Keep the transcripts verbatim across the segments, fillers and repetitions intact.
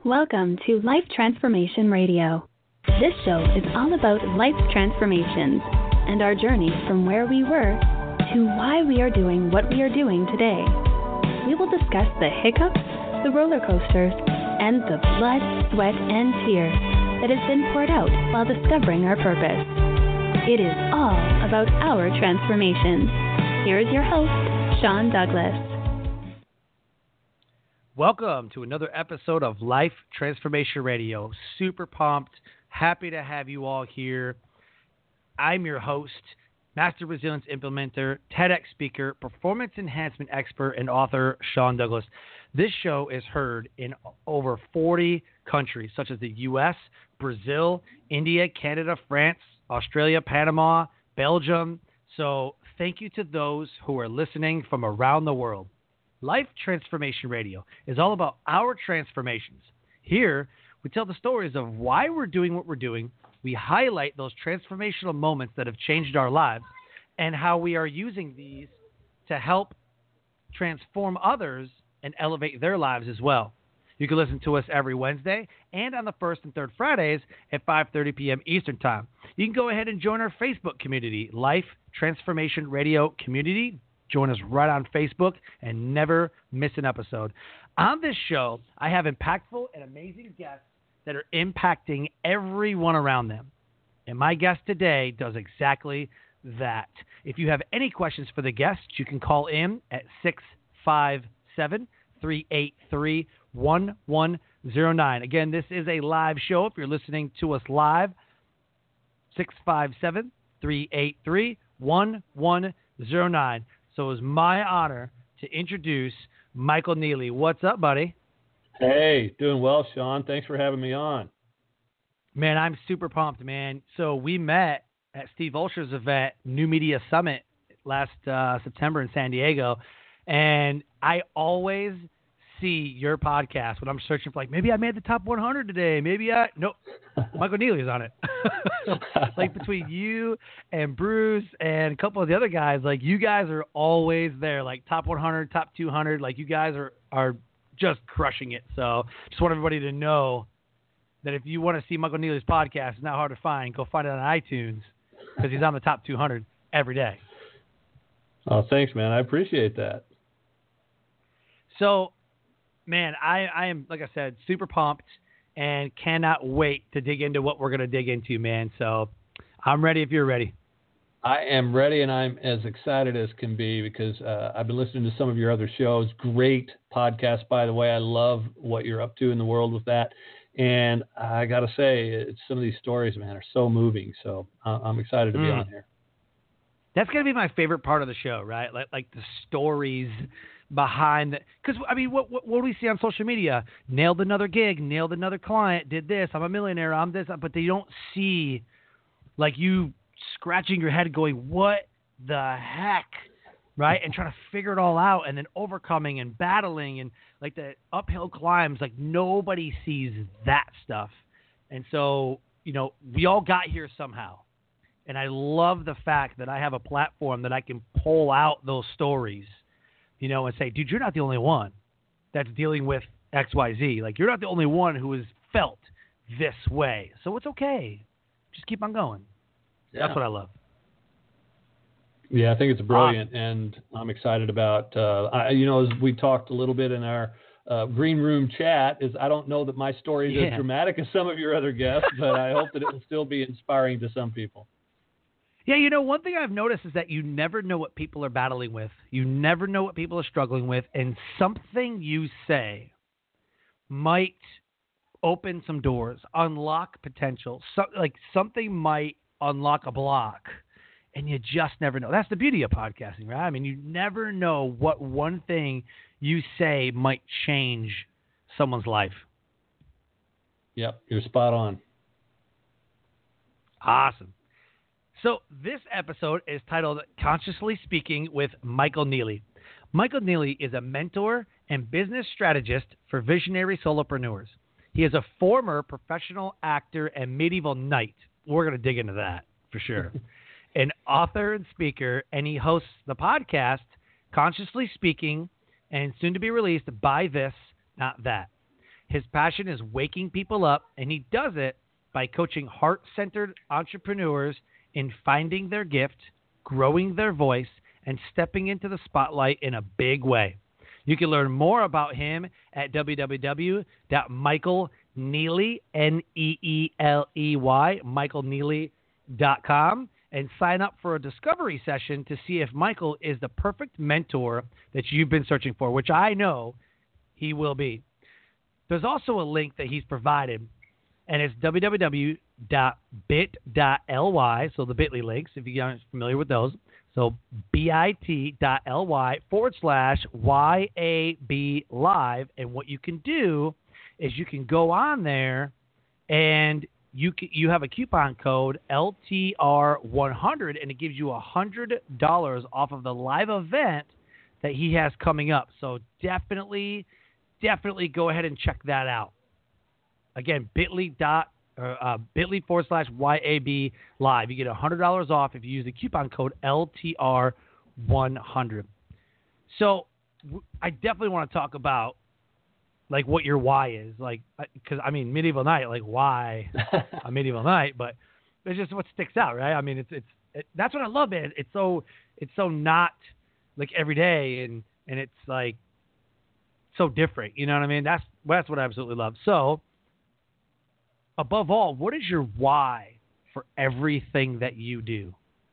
Welcome to Life Transformation Radio. This show is all about life transformations and our journey from where we were to why we are doing what we are doing today. We will discuss the hiccups, the roller coasters, and the blood, sweat, and tears that has been poured out while discovering our purpose. It is all about our transformations. Here is your host, Sean Douglas. Welcome to another episode of Life Transformation Radio. Super pumped. Happy to have you all here. I'm your host, Master Resilience Implementer, TEDx speaker, performance enhancement expert, and author, Sean Douglas. This show is heard in over forty countries, such as the U S, Brazil, India, Canada, France, Australia, Panama, Belgium. So thank you to those who are listening from around the world. Life Transformation Radio is all about our transformations. Here, we tell the stories of why we're doing what we're doing. We highlight those transformational moments that have changed our lives and how we are using these to help transform others and elevate their lives as well. You can listen to us every Wednesday and on the first and third Fridays at five thirty p.m. Eastern Time. You can go ahead and join our Facebook community, Life Transformation Radio Community. Join us right on Facebook and never miss an episode. On this show, I have impactful and amazing guests that are impacting everyone around them. And my guest today does exactly that. If you have any questions for the guests, you can call in at six five seven, three eight three, one one zero nine. Again, this is a live show. If you're listening to us live, six five seven, three eight three, one one zero nine. So it was my honor to introduce Michael Neely. What's up, buddy? Hey, doing well, Sean. Thanks for having me on. Man, I'm super pumped, man. So we met at Steve Olsher's event, New Media Summit, last uh, September in San Diego. And I always see your podcast when I'm searching for, like, maybe I made the top one hundred today. Maybe I – no, Michael Neely is on it. Like, between you and Bruce and a couple of the other guys, like, you guys are always there, like, top one hundred, top two hundred. Like, you guys are, are just crushing it. So just want everybody to know that if you want to see Michael Neely's podcast, it's not hard to find. Go find it on iTunes because he's on the top two hundred every day. Oh, thanks, man. I appreciate that. So – man, I, I am, like I said, super pumped and cannot wait to dig into what we're going to dig into, man. So I'm ready if you're ready. I am ready, and I'm as excited as can be because uh, I've been listening to some of your other shows. Great podcast, by the way. I love what you're up to in the world with that. And I got to say, it's, some of these stories, man, are so moving. So uh, I'm excited to be mm. on here. That's going to be my favorite part of the show, right? Like, like the stories behind the, because I mean, what, what what do we see on social media? Nailed another gig, nailed another client, did this, I'm a millionaire, I'm this, but they don't see like you scratching your head going, what the heck, right? And trying to figure it all out and then overcoming and battling and like the uphill climbs, like nobody sees that stuff. And so, you know, we all got here somehow. And I love the fact that I have a platform that I can pull out those stories, you know, and say, dude, you're not the only one that's dealing with X Y Z. Like, you're not the only one who has felt this way. So it's okay. Just keep on going. Yeah. That's what I love. Yeah, I think it's brilliant, awesome. And I'm excited about, uh, I, you know, as we talked a little bit in our uh, green room chat, is I don't know that my story is yeah. as dramatic as some of your other guests, but I hope that it will still be inspiring to some people. Yeah, you know, one thing I've noticed is that you never know what people are battling with. You never know what people are struggling with, and something you say might open some doors, unlock potential. So, like something might unlock a block, and you just never know. That's the beauty of podcasting, right? I mean, you never know what one thing you say might change someone's life. Yep, you're spot on. Awesome. So this episode is titled Consciously Speaking with Michael Neely. Michael Neely is a mentor and business strategist for visionary solopreneurs. He is a former professional actor and medieval knight. We're going to dig into that for sure. An author and speaker, and he hosts the podcast Consciously Speaking and soon to be released By This, Not That. His passion is waking people up, and he does it by coaching heart-centered entrepreneurs in finding their gift, growing their voice, and stepping into the spotlight in a big way. You can learn more about him at w w w dot michael neely, N E E L E Y, michael neely dot com, and sign up for a discovery session to see if Michael is the perfect mentor that you've been searching for, which I know he will be. There's also a link that he's provided, and it's w w w dot bit dot l y, so the bit dot l y links, if you aren't familiar with those. So bit.ly forward slash YAB live. And what you can do is you can go on there and you can, you have a coupon code L T R one hundred, and it gives you one hundred dollars off of the live event that he has coming up. So definitely, definitely go ahead and check that out. Again, bit.ly dot Uh, uh, bit.ly forward slash YAB live. You get one hundred dollars off if you use the coupon code L T R one hundred. So w- I definitely want to talk about like what your why is. Like, because I mean, Medieval Knight, like why a Medieval Knight, but it's just what sticks out, right? I mean, it's, it's, it, that's what I love, man. It's so, it's so not like every day, and, and it's like so different. You know what I mean? That's, that's what I absolutely love. So, above all, what is your why for everything that you do?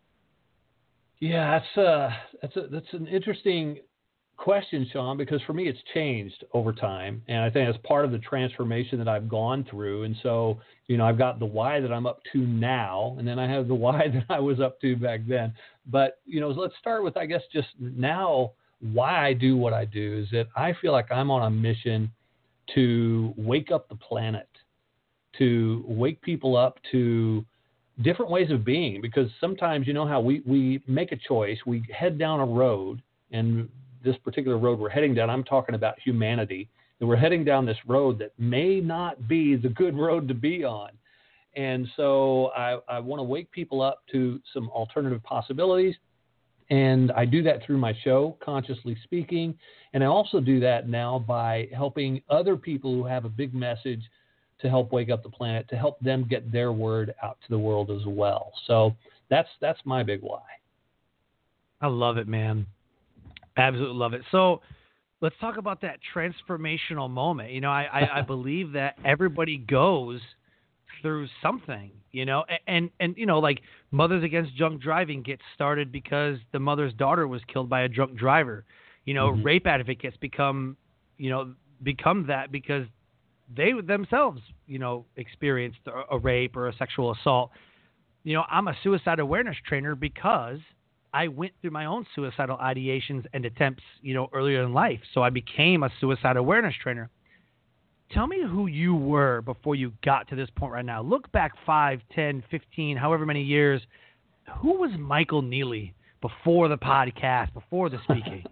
Yeah, that's uh, that's a, that's an interesting question, Sean, because for me it's changed over time, and I think it's part of the transformation that I've gone through. And so, you know, I've got the why that I'm up to now, and then I have the why that I was up to back then. But you know, let's start with, I guess, just now why I do what I do is that I feel like I'm on a mission to wake up the planet, to wake people up to different ways of being, because sometimes, you know how we, we make a choice, we head down a road, and this particular road we're heading down, I'm talking about humanity, that we're heading down this road that may not be the good road to be on. And so I, I want to wake people up to some alternative possibilities. And I do that through my show, Consciously Speaking. And I also do that now by helping other people who have a big message to help wake up the planet, to help them get their word out to the world as well. So that's that's my big why. I love it, man. Absolutely love it. So let's talk about that transformational moment. You know, I, I, I believe that everybody goes through something, you know, and, and, and, you know, like Mothers Against Drunk Driving gets started because the mother's daughter was killed by a drunk driver. You know, mm-hmm. Rape advocates become, you know, become that because they themselves, you know, experienced a, a rape or a sexual assault. You know, I'm a suicide awareness trainer because I went through my own suicidal ideations and attempts, you know, earlier in life. So I became a suicide awareness trainer. Tell me who you were before you got to this point right now. Look back five, ten, fifteen, however many years. Who was Michael Neely before the podcast, before the speaking?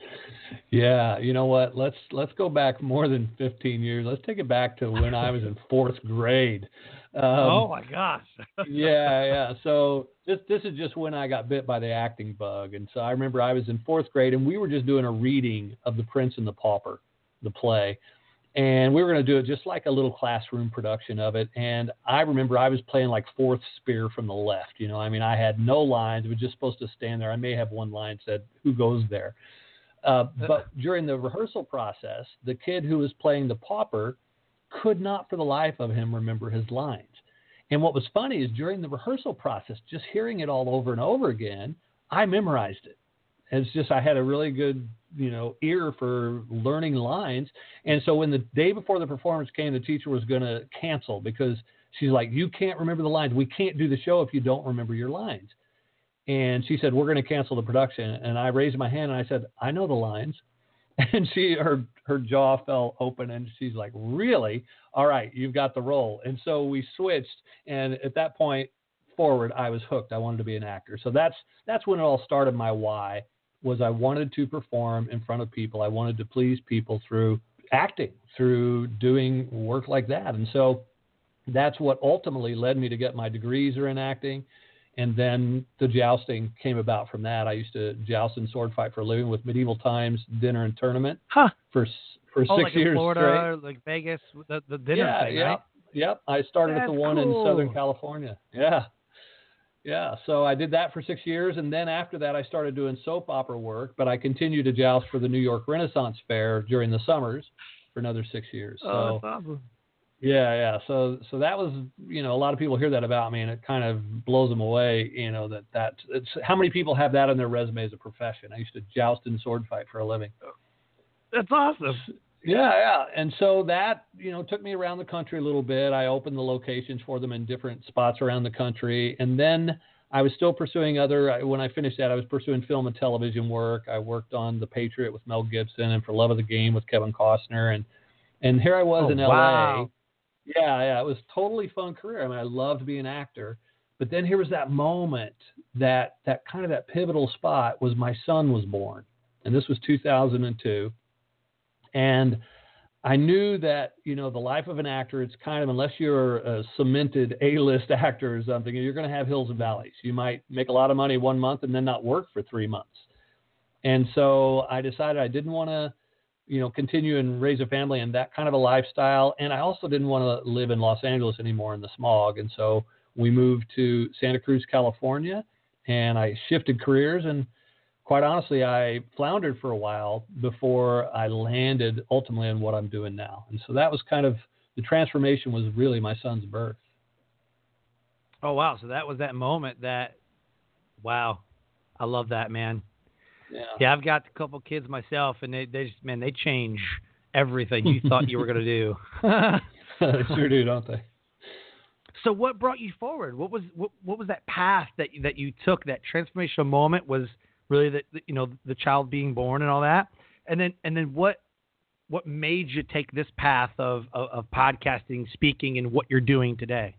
Yeah, you know what? Let's let's go back more than fifteen years. Let's take it back to when I was in fourth grade. Um, oh my gosh. yeah, yeah. So this this is just when I got bit by the acting bug, and so I remember I was in fourth grade, and we were just doing a reading of The Prince and the Pauper, the play, and we were going to do it just like a little classroom production of it. And I remember I was playing like fourth spear from the left. You know, I mean, I had no lines. It was just supposed to stand there. I may have one line said, "Who goes there?" Uh, but during the rehearsal process, the kid who was playing the pauper could not for the life of him remember his lines. And what was funny is during the rehearsal process, just hearing it all over and over again, I memorized it. It's just I had a really good, you know, ear for learning lines. And so when the day before the performance came, the teacher was going to cancel because she's like, "You can't remember the lines. We can't do the show if you don't remember your lines." And she said, "We're going to cancel the production." And I raised my hand and I said, "I know the lines." And she, her, her jaw fell open and she's like, "Really? All right, you've got the role." And so we switched. And at that point forward, I was hooked. I wanted to be an actor. So that's, that's when it all started. My why was I wanted to perform in front of people. I wanted to please people through acting, through doing work like that. And so that's what ultimately led me to get my degrees are in acting. And then the jousting came about from that. I used to joust and sword fight for a living with Medieval Times Dinner and Tournament huh. for for oh, six like years in Florida, straight. like Vegas, the, the dinner Yeah, thing, yeah, right? yep. I started That's at the one cool. in Southern California. Yeah. Yeah, so I did that for six years, and then after that, I started doing soap opera work. But I continued to joust for the New York Renaissance Fair during the summers for another six years. Oh, So, that's awesome. yeah, yeah. So, so that was, you know, a lot of people hear that about me, and it kind of blows them away. You know, that that it's how many people have that on their resume as a profession. I used to joust and sword fight for a living. That's awesome. Yeah, yeah. And so that, you know, took me around the country a little bit. I opened the locations for them in different spots around the country. And then I was still pursuing other, when I finished that, I was pursuing film and television work. I worked on The Patriot with Mel Gibson and For Love of the Game with Kevin Costner. And, and here I was Oh, in L A. wow. Yeah, yeah. It was a totally fun career. I mean, I loved being an actor. But then here was that moment, that, that kind of that pivotal spot was my son was born. And this was two thousand two. And I knew that, you know, the life of an actor, it's kind of, unless you're a cemented A-list actor or something, you're going to have hills and valleys. You might make a lot of money one month and then not work for three months. And so I decided I didn't want to, you know, continue and raise a family in that kind of a lifestyle. And I also didn't want to live in Los Angeles anymore in the smog. And so we moved to Santa Cruz, California, and I shifted careers. And quite honestly, I floundered for a while before I landed ultimately in what I'm doing now. And so that was kind of, the transformation was really my son's birth. Oh, wow. So that was that moment that, wow, I love that, man. Yeah. Yeah, I've got a couple kids myself, and they, they just, man, they change everything you thought you were going to do. They sure do, don't they? So what brought you forward? What was what, what was that path that you, that you took, that transformational moment was really the, the you know the child being born and all that, and then and then what what made you take this path of, of of podcasting, speaking, and what you're doing today?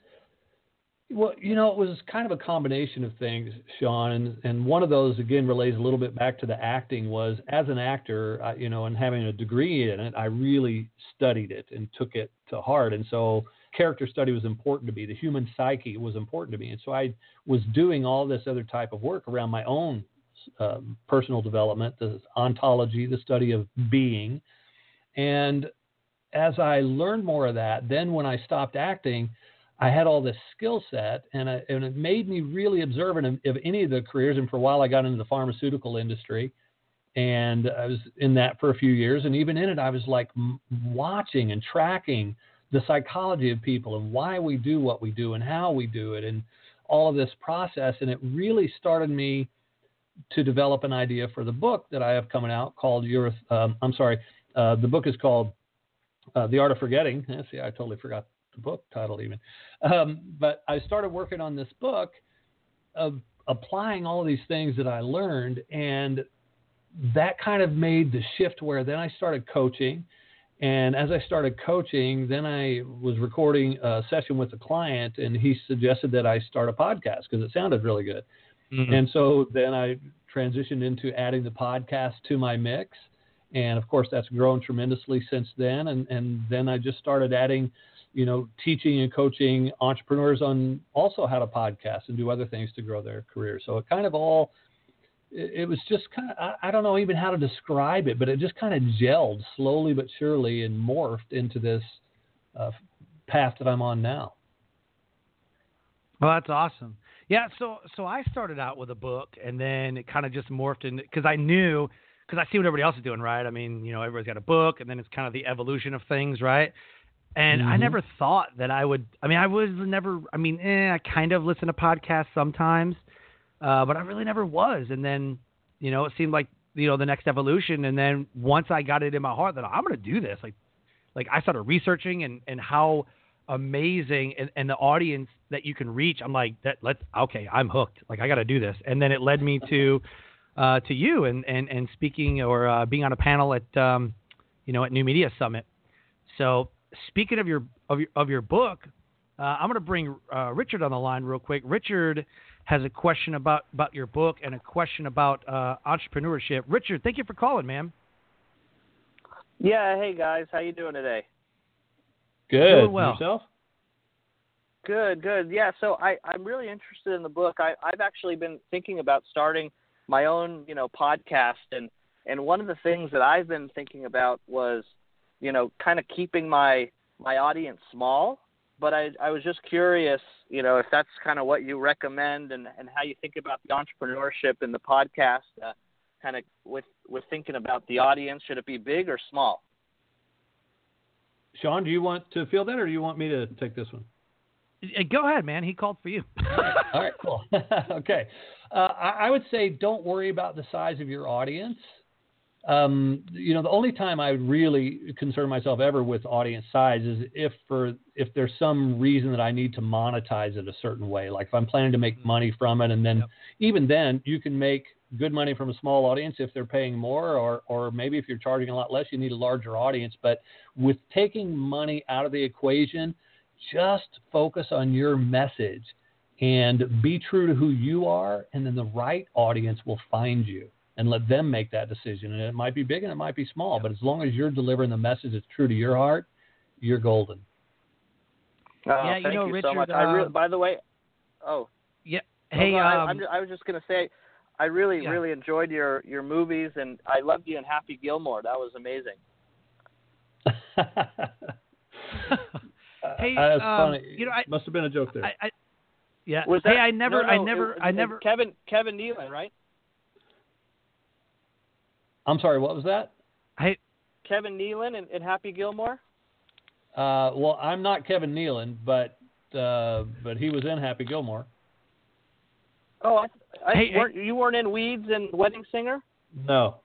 Well, you know, it was kind of a combination of things, Sean, and, and one of those again relates a little bit back to the acting. Was as an actor, uh, you know, and having a degree in it, I really studied it and took it to heart, and so character study was important to me. The human psyche was important to me, and so I was doing all this other type of work around my own Um, personal development, the ontology, the study of being. And as I learned more of that, then when I stopped acting, I had all this skill set, and, I, and it made me really observant of, of any of the careers. And for a while, I got into the pharmaceutical industry, and I was in that for a few years. And even in it, I was like m- watching and tracking the psychology of people and why we do what we do and how we do it and all of this process. And it really started me to develop an idea for the book that I have coming out called Your, um, I'm sorry, uh, the book is called uh, The Art of Forgetting. Yeah, see, I totally forgot the book title even. Um, but I started working on this book of applying all of these things that I learned, and that kind of made the shift where then I started coaching. And as I started coaching, then I was recording a session with a client, and he suggested that I start a podcast because it sounded really good. Mm-hmm. And so then I transitioned into adding the podcast to my mix. And of course, that's grown tremendously since then. And, and then I just started adding, you know, teaching and coaching entrepreneurs on also how to podcast and do other things to grow their career. So it kind of all, it, it was just kind of, I, I don't know even how to describe it, but it just kind of gelled slowly but surely and morphed into this uh, path that I'm on now. Well, that's awesome. Yeah, so so I started out with a book, and then it kind of just morphed in because I knew, because I see what everybody else is doing, right? I mean, you know, everybody's got a book, and then it's kind of the evolution of things, right? And mm-hmm. I never thought that I would. I mean, I was never. I mean, eh, I kind of listen to podcasts sometimes, uh, but I really never was. And then, you know, it seemed like you know the next evolution. And then once I got it in my heart that I'm going to do this, like, like I started researching and and how amazing and, and the audience that you can reach. I'm like, that let's okay, I'm hooked. Like I got to do this. And then it led me to uh, to you and, and, and speaking or uh, being on a panel at um, you know at New Media Summit. So speaking of your of your of your book, uh, I'm going to bring uh, Richard on the line real quick. Richard has a question about, about your book and a question about uh, entrepreneurship. Richard, thank you for calling, man. Yeah, hey guys, how you doing today? Good. Doing well. Yourself? Good, good. Yeah, so I, I'm really interested in the book. I, I've actually been thinking about starting my own, you know, podcast, and And one of the things that I've been thinking about was, you know, kind of keeping my my audience small. But I, I was just curious, you know, if that's kind of what you recommend and, and how you think about the entrepreneurship and the podcast, uh, kind of with, with thinking about the audience. Should it be big or small? Sean, do you want to field that, or do you want me to take this one? Go ahead, man. He called for you. All right, cool. Okay. Uh, I, I would say don't worry about the size of your audience. Um, you know, the only time I really concern myself ever with audience size is if for if there's some reason that I need to monetize it a certain way. Like if I'm planning to make money from it, and then yep. even then you can make good money from a small audience if they're paying more, or or maybe if you're charging a lot less, you need a larger audience. But with taking money out of the equation, just focus on your message and be true to who you are, and then the right audience will find you. And let them make that decision. And it might be big and it might be small, but as long as you're delivering the message that's true to your heart, you're golden. Oh, yeah, thank you know, you Richard. so much. Uh, I re- by the way, oh, yeah. Hey, hey, I, um, I'm just, I was just going to say, I really, yeah. really enjoyed your, your movies, and I loved you in Happy Gilmore. That was amazing. hey, uh, that's um, funny. You know, I must have been a joke there. I, I, yeah. Was hey, that, I never, no, no, I never, it, I it, never. Kevin, Kevin Nealon, right? I'm sorry, what was that? Hey, Kevin Nealon in, in Happy Gilmore? Uh, well, I'm not Kevin Nealon, but uh, but he was in Happy Gilmore. Oh, I, I hey, weren't, hey. you weren't in Weeds and Wedding Singer? No.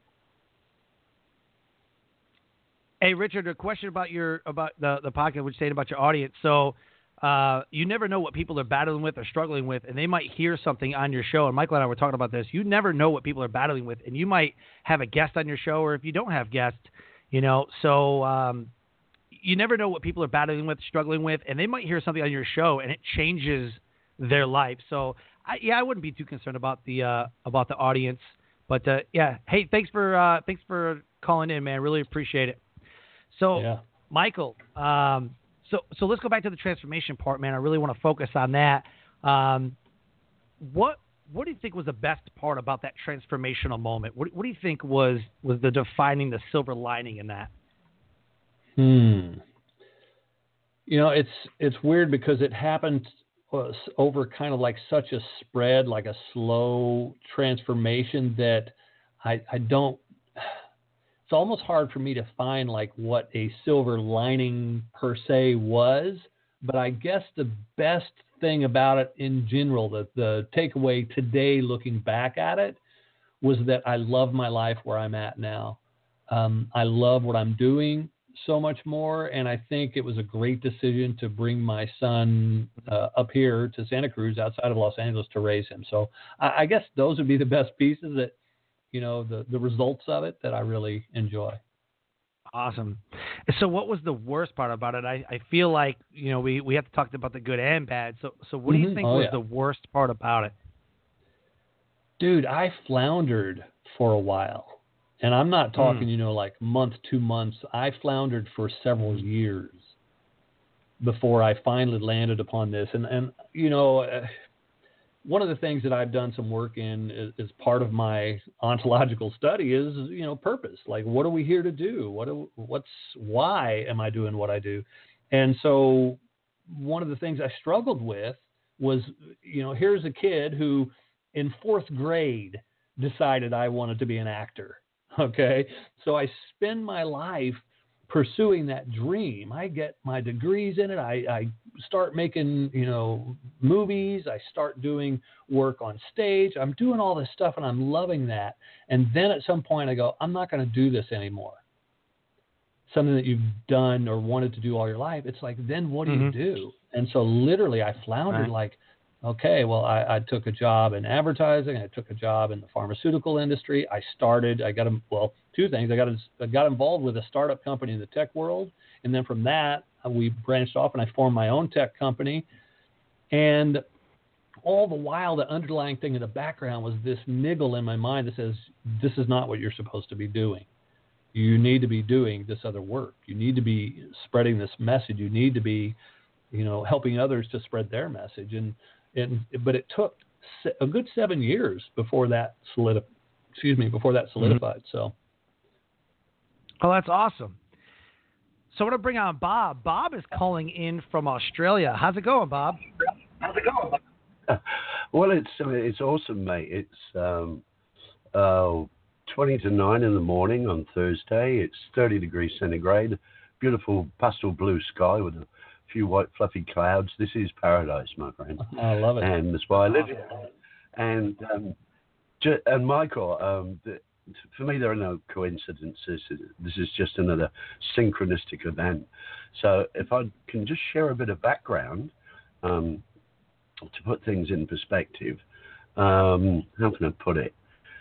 Hey, Richard, a question about your about the the podcast, which saying about your audience. So, uh, you never know what people are battling with or struggling with, and they might hear something on your show. And Michael and I were talking about this. You never know what people are battling with, and you might have a guest on your show, or if you don't have guests, you know. So, um, you never know what people are battling with, struggling with, and they might hear something on your show, and it changes their life. So, I, yeah, I wouldn't be too concerned about the uh, about the audience. But uh, yeah, hey, thanks for uh, thanks for calling in, man. Really appreciate it. So, yeah. Michael, um, so so let's go back to the transformation part, man. I really want to focus on that. Um, what what do you think was the best part about that transformational moment? What what do you think was was the defining, the silver lining in that? Hmm. You know, it's it's weird because it happened over kind of like such a spread, like a slow transformation that I I don't. It's almost hard for me to find like what a silver lining per se was, but I guess the best thing about it in general, the, the takeaway today looking back at it, was that I love my life where I'm at now. Um, I love what I'm doing so much more, and I think it was a great decision to bring my son uh, up here to Santa Cruz outside of Los Angeles to raise him. So I, I guess those would be the best pieces that, you know, the, the results of it that I really enjoy. Awesome. So what was the worst part about it? I, I feel like, you know, we, we have to talk about the good and bad. So so what do you Mm-hmm. think oh, was yeah. the worst part about it? Dude, I floundered for a while. And I'm not talking, mm. you know, like month, two months. I floundered for several years before I finally landed upon this. And, and you know, uh, one of the things that I've done some work in is, is part of my ontological study is, you know, purpose. Like, what are we here to do? What do, what's why am I doing what I do? And so one of the things I struggled with was, you know, here's a kid who in fourth grade decided I wanted to be an actor. Okay. So I spend my life pursuing that dream. I get my degrees in it. I, I start making, you know, movies. I start doing work on stage. I'm doing all this stuff and I'm loving that. And then at some point I go, I'm not going to do this anymore. Something that you've done or wanted to do all your life. It's like, then what do mm-hmm. you do? And so literally I floundered right. like, okay, well, I, I took a job in advertising. I took a job in the pharmaceutical industry. I started, I got, a, well, two things. I got, a, I got involved with a startup company in the tech world. And then from that, we branched off and I formed my own tech company. And all the while, the underlying thing in the background was this niggle in my mind that says, this is not what you're supposed to be doing. You need to be doing this other work. You need to be spreading this message. You need to be, you know, helping others to spread their message. And, and but it took a good seven years before that solidified. excuse me, before that solidified. Mm-hmm. So. Oh, that's awesome. So I want to bring on Bob. Bob is calling in from Australia. How's it going, Bob? How's it going? Well, it's it's awesome, mate. It's um, uh, twenty to nine in the morning on Thursday. It's thirty degrees centigrade. Beautiful pastel blue sky with a few white fluffy clouds. This is paradise, my friend. I love it. And that's why I live here. And um, ju- and Michael, um, the, for me, there are no coincidences. This is just another synchronistic event. So if I can just share a bit of background um, to put things in perspective, um, how can I put it?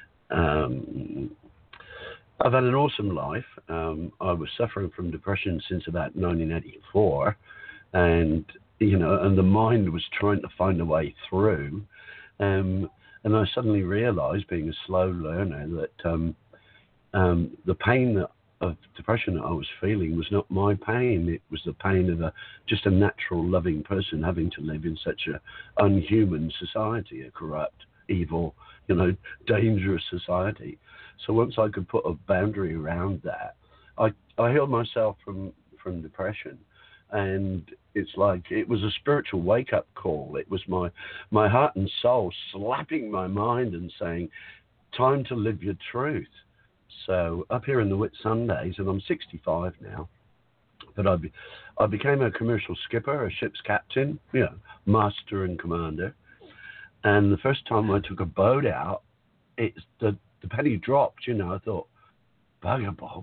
Um, I've had an awesome life. Um, I was suffering from depression since about nineteen eighty-four, and you know, and the mind was trying to find a way through. Um, And I suddenly realized, being a slow learner, that um, um, the pain that, of depression that I was feeling was not my pain. It was the pain of a just a natural, loving person having to live in such a unhuman society, a corrupt, evil, you know, dangerous society. So once I could put a boundary around that, I, I healed myself from, from depression. And it's like it was a spiritual wake-up call. It was my my heart and soul slapping my mind and saying, time to live your truth. So up here in the Whitsundays, and I'm sixty-five now, but I, be, I became a commercial skipper, a ship's captain, you know, master and commander. And the first time I took a boat out, it's the, the penny dropped, you know. I thought, bugger, Bob.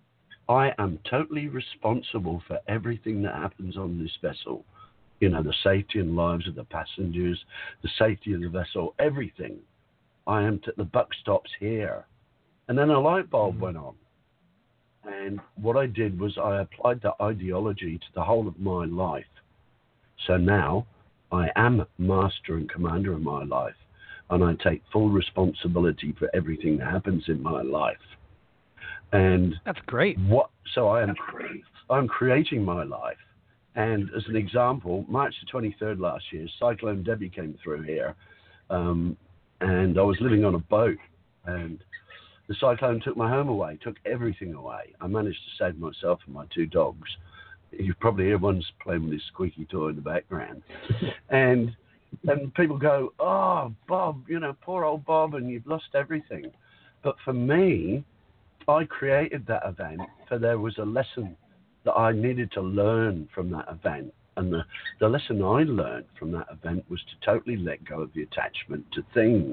I am totally responsible for everything that happens on this vessel. You know, the safety and lives of the passengers, the safety of the vessel, everything. I am, t- the buck stops here. And then a light bulb mm-hmm. went on. And what I did was I applied that ideology to the whole of my life. So now I am master and commander of my life. And I take full responsibility for everything that happens in my life. And that's great. What? So I am, I'm creating my life. And as an example, March the twenty-third last year, Cyclone Debbie came through here, um, and I was living on a boat, and the cyclone took my home away, took everything away. I managed to save myself and my two dogs. You probably hear one's playing with his squeaky toy in the background, and and people go, "Oh, Bob, you know, poor old Bob, and you've lost everything." But for me, I created that event, for there was a lesson that I needed to learn from that event. And the, the lesson I learned from that event was to totally let go of the attachment to things.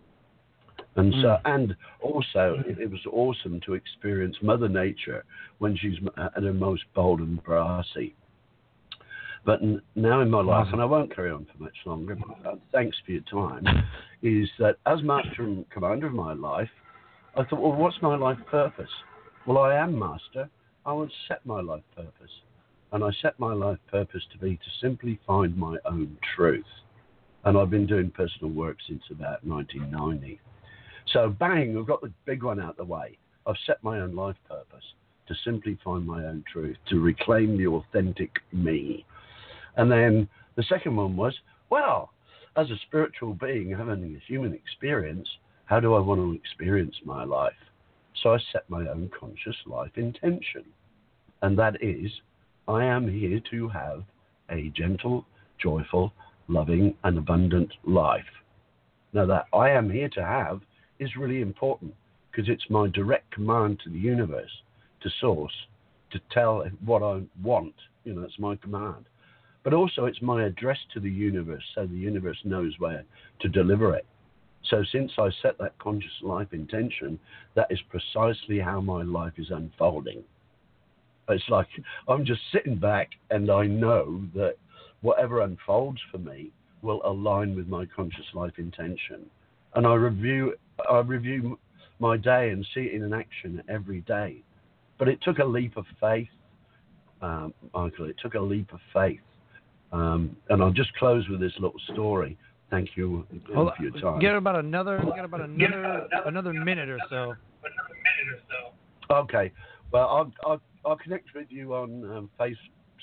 And so, mm. and also, it, it was awesome to experience Mother Nature when she's at her most bold and brassy. But n- now in my life, and I won't carry on for much longer, but, uh, thanks for your time, is that as master and commander of my life, I thought, well, what's my life purpose? Well, I am master. I will set my life purpose. And I set my life purpose to be to simply find my own truth. And I've been doing personal work since about nineteen ninety. So, bang, I've got the big one out the way. I've set my own life purpose to simply find my own truth, to reclaim the authentic me. And then the second one was, well, as a spiritual being having a human experience, how do I want to experience my life? So I set my own conscious life intention. And that is, I am here to have a gentle, joyful, loving, and abundant life. Now, that I am here to have is really important because it's my direct command to the universe, to source, to tell what I want. You know, that's my command. But also it's my address to the universe so the universe knows where to deliver it. So since I set that conscious life intention, that is precisely how my life is unfolding. It's like I'm just sitting back and I know that whatever unfolds for me will align with my conscious life intention. And I review I review my day and see it in action every day. But it took a leap of faith, um, Michael. It took a leap of faith. Um, and I'll just close with this little story. Thank you Hold for your time. Get about another, get about another, another minute or so. Okay. Well, I'll, I'll, I'll connect with you on um, face,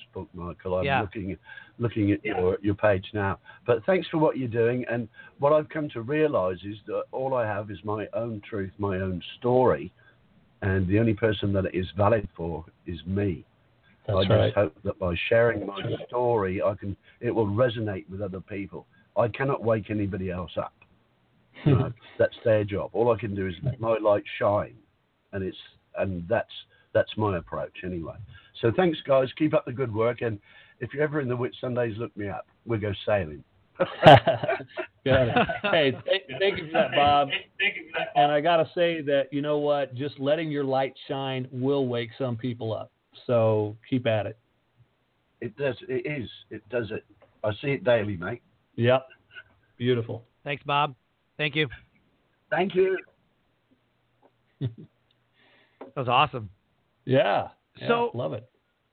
Facebook, Michael. I'm yeah. looking looking at your, your page now. But thanks for what you're doing. And what I've come to realize is that all I have is my own truth, my own story. And the only person that it is valid for is me. That's I just right. hope that by sharing my story, I can it will resonate with other people. I cannot wake anybody else up. You know, that's their job. All I can do is let my light shine, and it's and that's that's my approach anyway. So thanks, guys. Keep up the good work, and if you're ever in the Whitsundays, look me up. We'll go sailing. Got it. Hey, th- thank you for that, Bob. And I got to say that, you know what, just letting your light shine will wake some people up. So keep at it. It does. It is. It does it. I see it daily, mate. Yep. Beautiful. Thanks, Bob. Thank you. Thank you. That was awesome. Yeah. yeah. So Love it.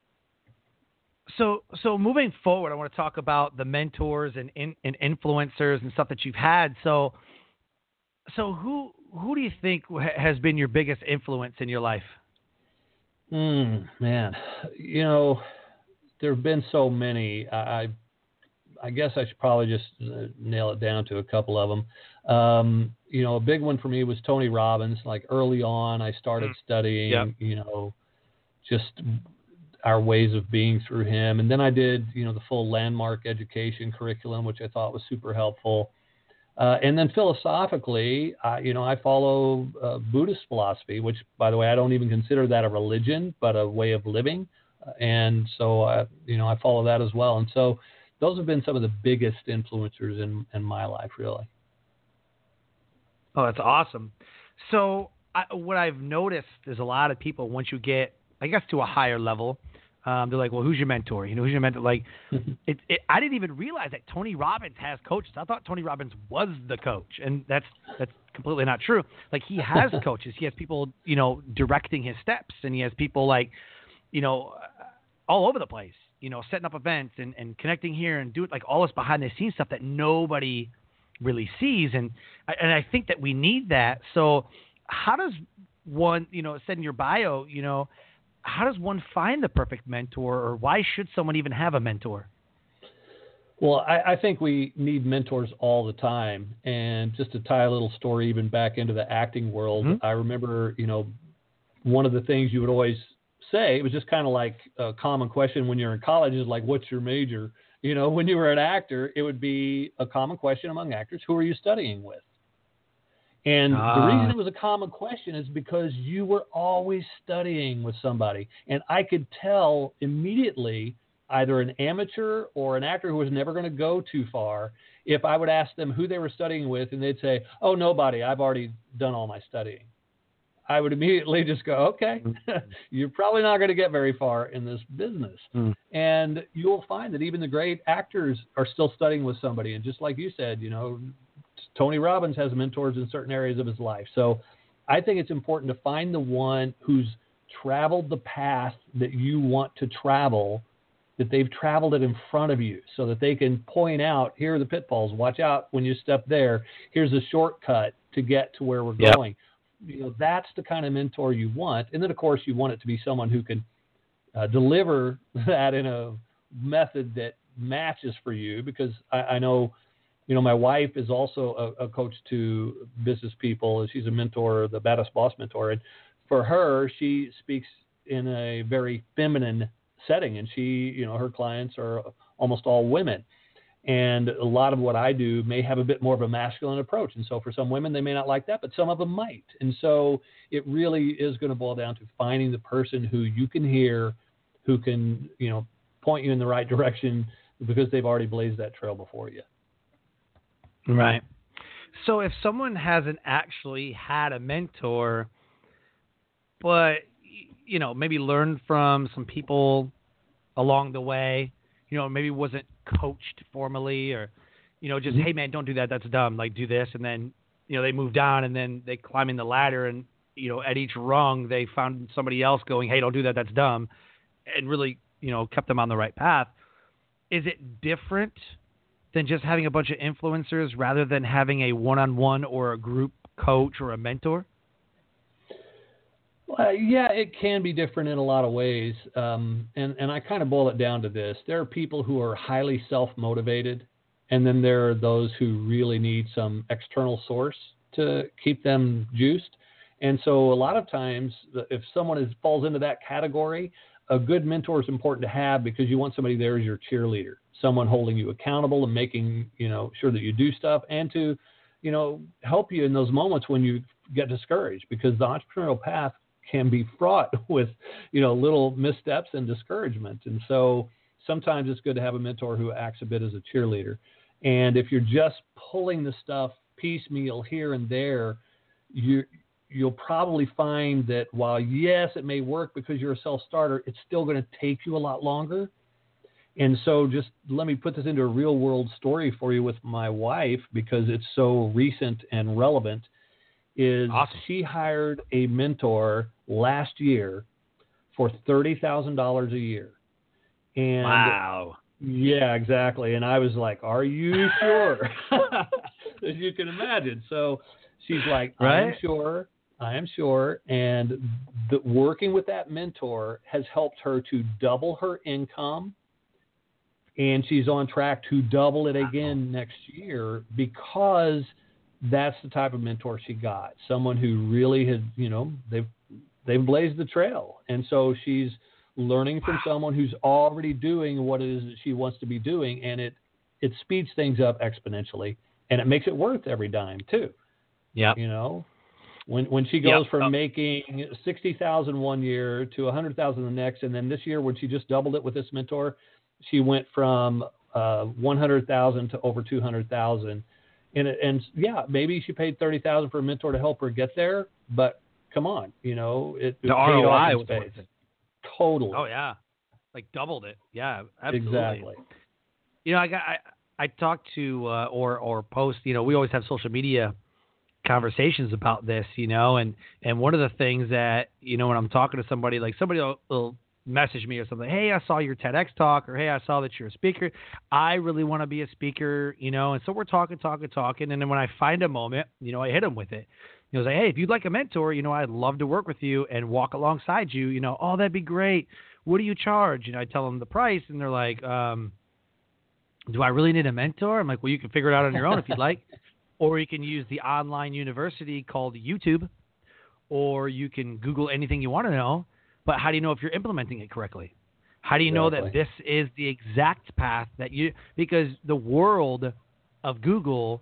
So, so moving forward, I want to talk about the mentors and, in, and influencers and stuff that you've had. So, so who who do you think has been your biggest influence in your life? Mm, man, you know, there have been so many. I, I, I guess I should probably just uh, nail it down to a couple of them. Um, you know, a big one for me was Tony Robbins. Like early on, I started studying, yep. you know, just our ways of being through him. And then I did, you know, the full landmark education curriculum, which I thought was super helpful. Uh, and then philosophically, uh, you know, I follow uh, Buddhist philosophy, which, by the way, I don't even consider that a religion, but a way of living. Uh, and so, uh, you know, I follow that as well. And so those have been some of the biggest influencers in, in my life, really. Oh, that's awesome. So I, what I've noticed is a lot of people, once you get, I guess, to a higher level, Um, they're like, well, who's your mentor? You know, who's your mentor? Like, it, it, I didn't even realize that Tony Robbins has coaches. I thought Tony Robbins was the coach, and that's that's completely not true. Like, he has coaches. He has people, you know, directing his steps, and he has people like, you know, all over the place, you know, setting up events and, and connecting here and doing like all this behind the scenes stuff that nobody really sees, and and I think that we need that. So, how does one, you know, it said in your bio, you know, how does one find the perfect mentor, or why should someone even have a mentor? Well, I, I think we need mentors all the time. And just to tie a little story even back into the acting world, mm-hmm. I remember, you know, one of the things you would always say, it was just kind of like a common question when you're in college is like, what's your major? You know, when you were an actor, it would be a common question among actors, who are you studying with? And uh, the reason it was a common question is because you were always studying with somebody. And I could tell immediately either an amateur or an actor who was never going to go too far if I would ask them who they were studying with, and they'd say, oh, nobody, I've already done all my studying. I would immediately just go, okay, you're probably not going to get very far in this business. Mm. And you'll find that even the great actors are still studying with somebody. And just like you said, you know, Tony Robbins has mentors in certain areas of his life. So I think it's important to find the one who's traveled the path that you want to travel, that they've traveled it in front of you so that they can point out, here are the pitfalls. Watch out when you step there. Here's a shortcut to get to where we're yep. going. You know, that's the kind of mentor you want. And then, of course, you want it to be someone who can uh, deliver that in a method that matches for you, because I, I know, you know, my wife is also a, a coach to business people. She's a mentor, the Badass Boss mentor. And for her, she speaks in a very feminine setting. And she, you know, her clients are almost all women. And a lot of what I do may have a bit more of a masculine approach. And so for some women, they may not like that, but some of them might. And so it really is going to boil down to finding the person who you can hear, who can, you know, point you in the right direction because they've already blazed that trail before you. Right. So if someone hasn't actually had a mentor, but, you know, maybe learned from some people along the way, you know, maybe wasn't coached formally, or, you know, just, mm-hmm. hey, man, don't do that. That's dumb. Like, do this. And then, you know, they move down and then they climb in the ladder, and, you know, at each rung, they found somebody else going, hey, don't do that. That's dumb. And really, you know, kept them on the right path. Is it different than just having a bunch of influencers rather than having a one-on-one or a group coach or a mentor? Well, yeah, it can be different in a lot of ways. Um, and, and I kind of boil it down to this. There are people who are highly self-motivated, and then there are those who really need some external source to keep them juiced. And so a lot of times, if someone is, falls into that category, a good mentor is important to have because you want somebody there as your cheerleader, someone holding you accountable and making, you know, sure that you do stuff, and to, you know, help you in those moments when you get discouraged, because the entrepreneurial path can be fraught with, you know, little missteps and discouragement. And so sometimes it's good to have a mentor who acts a bit as a cheerleader. And if you're just pulling the stuff piecemeal here and there, you you'll probably find that while, yes, it may work because you're a self-starter, it's still going to take you a lot longer. And so just let me put this into a real world story for you with my wife, because it's so recent and relevant. Is awesome. She hired a mentor last year for thirty thousand dollars a year. And wow. Yeah, exactly. And I was like, are you sure? As you can imagine. So she's like, right? I am sure. I am sure. And the, working with that mentor has helped her to double her income. And she's on track to double it again wow. next year, because that's the type of mentor she got. Someone who really had, you know, they've, they've blazed the trail. And so she's learning from wow. someone who's already doing what it is that she wants to be doing. And it, it speeds things up exponentially, and it makes it worth every dime too. Yeah. You know, when, when she goes yep. from oh. making sixty thousand one year to a hundred thousand the next. And then this year, when she just doubled it with this mentor, she went from uh, one hundred thousand to over two hundred thousand. And, and yeah, maybe she paid thirty thousand for a mentor to help her get there, but come on, you know, it, the it R O I paid was worth it. Totally. Oh yeah, like doubled it. Yeah, absolutely. Exactly. You know, I got I, I talked to uh, or or post. You know, we always have social media conversations about this. You know, and and one of the things that, you know, when I'm talking to somebody, like somebody will, will message me or something, hey, I saw your TEDx talk, or hey, I saw that you're a speaker. I really want to be a speaker, you know, and so we're talking, talking, talking. And then when I find a moment, you know, I hit them with it. You know, say, hey, if you'd like a mentor, you know, I'd love to work with you and walk alongside you, you know, oh, that'd be great. What do you charge? You know, I tell them the price, and they're like, um, do I really need a mentor? I'm like, well, you can figure it out on your own if you'd like, or you can use the online university called YouTube, or you can Google anything you want to know. But how do you know if you're implementing it correctly? How do you exactly. know that this is the exact path that you, because the world of Google,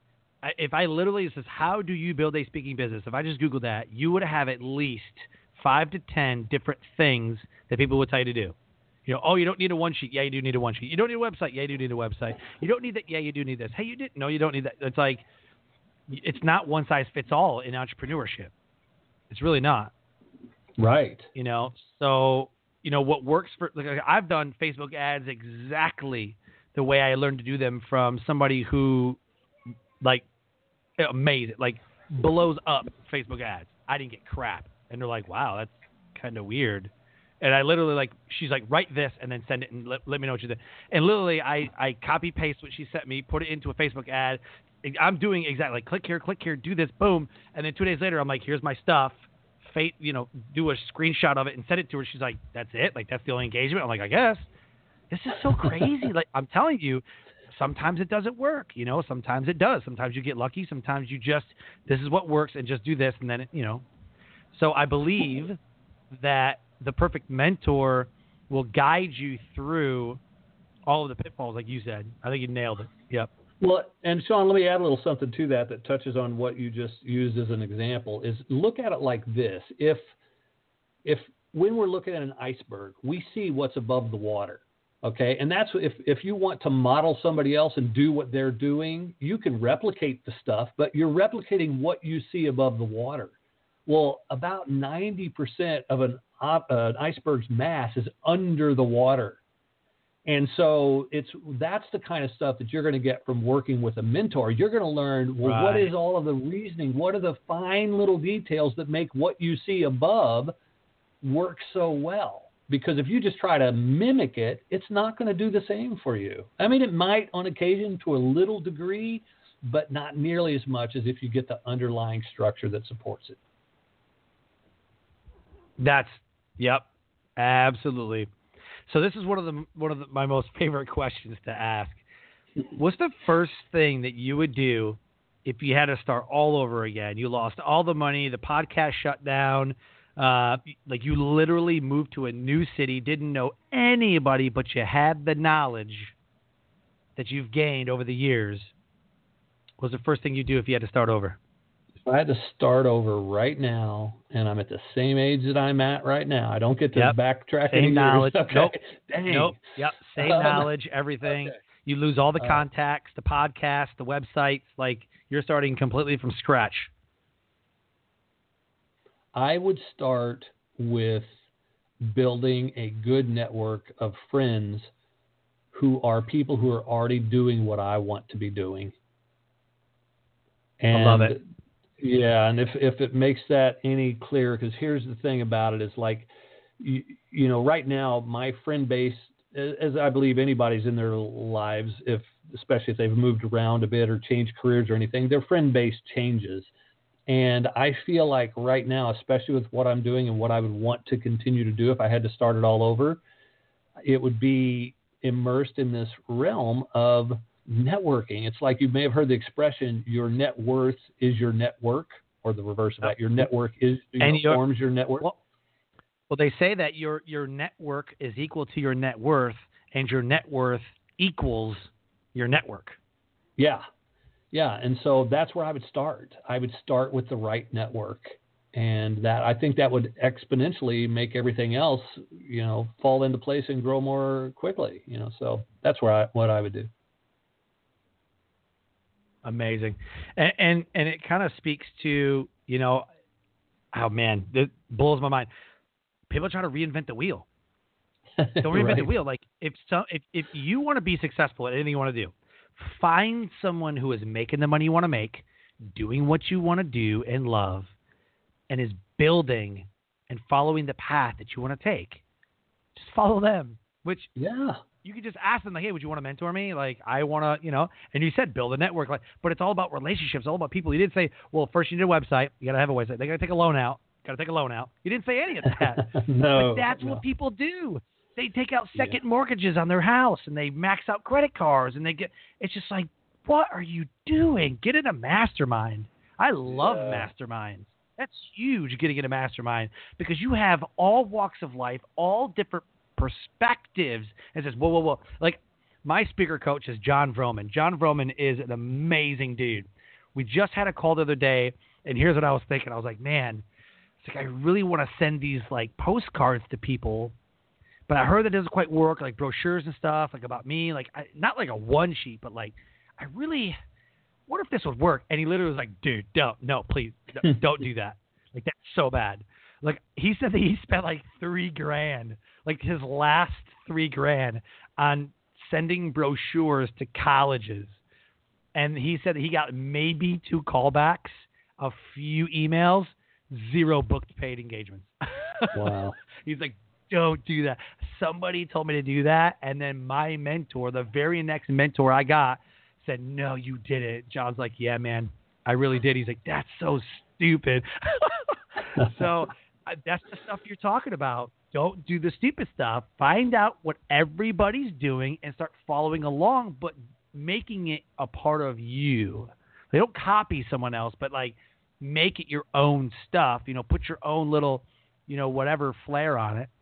if I literally says, how do you build a speaking business? If I just Google that, you would have at least five to ten different things that people would tell you to do. You know, oh, you don't need a one sheet. Yeah, you do need a one sheet. You don't need a website. Yeah, you do need a website. You don't need that. Yeah, you do need this. Hey, you didn't. No, you don't need that. It's like, it's not one size fits all in entrepreneurship. It's really not. Right. You know, so, you know, what works for, like, I've done Facebook ads exactly the way I learned to do them from somebody who, like, amazing, like, blows up Facebook ads. I didn't get crap. And they're like, wow, that's kind of weird. And I literally, like, she's like, write this and then send it and let, let me know what you did. And literally, I, I copy paste what she sent me, put it into a Facebook ad. I'm doing exactly, like, click here, click here, do this, boom. And then two days later, I'm like, here's my stuff. Fate, you know, do a screenshot of it and send it to her. She's like, that's it? Like, that's the only engagement? I'm like, I guess. This is so crazy. Like, I'm telling you, sometimes it doesn't work. You know, sometimes it does. Sometimes you get lucky. Sometimes you just, this is what works, and just do this. And then, it, you know. So I believe that the perfect mentor will guide you through all of the pitfalls, like you said. I think you nailed it. Yep. Well, and Sean, let me add a little something to that that touches on what you just used as an example. Is look at it like this. If, if when we're looking at an iceberg, we see what's above the water, okay? And that's if, if you want to model somebody else and do what they're doing, you can replicate the stuff, but you're replicating what you see above the water. Well, about ninety percent of an, uh, an iceberg's mass is under the water. And so it's that's the kind of stuff that you're going to get from working with a mentor. You're going to learn, well, right. what is all of the reasoning? What are the fine little details that make what you see above work so well? Because if you just try to mimic it, it's not going to do the same for you. I mean, it might on occasion to a little degree, but not nearly as much as if you get the underlying structure that supports it. That's, yep, absolutely. So this is one of the one of the, my most favorite questions to ask. What's the first thing that you would do if you had to start all over again? You lost all the money, the podcast shut down, uh, like you literally moved to a new city, didn't know anybody, but you had the knowledge that you've gained over the years. What was the first thing you'd do if you had to start over? If I had to start over right now, and I'm at the same age that I'm at right now, I don't get to yep. backtrack Same any knowledge. years. Okay. Nope. Dang. Nope. Yep. Same Um, knowledge, everything. Okay. You lose all the Uh, contacts, the podcasts, the websites. Like you're starting completely from scratch. I would start with building a good network of friends who are people who are already doing what I want to be doing. And I love it. Yeah, and if if it makes that any clearer, because here's the thing about it is like, you, you know, right now my friend base, as I believe anybody's in their lives, if especially if they've moved around a bit or changed careers or anything, their friend base changes. And I feel like right now, especially with what I'm doing and what I would want to continue to do if I had to start it all over, it would be immersed in this realm of networking. It's like you may have heard the expression, your net worth is your network, or the reverse of that. Your network is you and know, your, forms your network. Well, well, they say that your your network is equal to your net worth, and your net worth equals your network. Yeah. Yeah. And so that's where I would start. I would start with the right network. And that I think that would exponentially make everything else, you know, fall into place and grow more quickly. You know, so that's where I what I would do. Amazing, and and, and it kind of speaks to, you know, oh man, it blows my mind. People try to reinvent the wheel. Don't reinvent Right. the wheel. Like if some if if you want to be successful at anything you want to do, find someone who is making the money you want to make, doing what you want to do and love, and is building and following the path that you want to take. Just follow them, which Yeah. you could just ask them, like, hey, would you want to mentor me? Like, I want to, you know, and you said build a network. Like, but it's all about relationships, all about people. You didn't say, well, first you need a website. You got to have a website. They got to take a loan out. Got to take a loan out. You didn't say any of that. no. But that's no. what people do. They take out second Yeah. mortgages on their house, and they max out credit cards, and they get, it's just like, what are you doing? Get in a mastermind. I love Yeah. masterminds. That's huge, getting in a mastermind, because you have all walks of life, all different perspectives, and says, whoa, whoa, whoa. Like, my speaker coach is John Vroman. John Vroman is an amazing dude. We just had a call the other day, and here's what I was thinking. I was like, man, it's like I really want to send these, like, postcards to people, but I heard that doesn't quite work, like brochures and stuff, like about me, like I, not like a one sheet, but like I really, what if this would work? And he literally was like, dude, don't, no, please, no, don't do that. Like, that's so bad. Like, he said that he spent like three grand, like his last three grand on sending brochures to colleges. And he said that he got maybe two callbacks, a few emails, zero booked paid engagements. Wow. He's like, don't do that. Somebody told me to do that. And then my mentor, the very next mentor I got, said, no, you did it. John's like, yeah, man, I really did. He's like, that's so stupid. So uh, that's the stuff you're talking about. Don't do the stupid stuff. Find out what everybody's doing and start following along, but making it a part of you. They don't copy someone else, but like make it your own stuff. You know, put your own little, you know, whatever flair on it.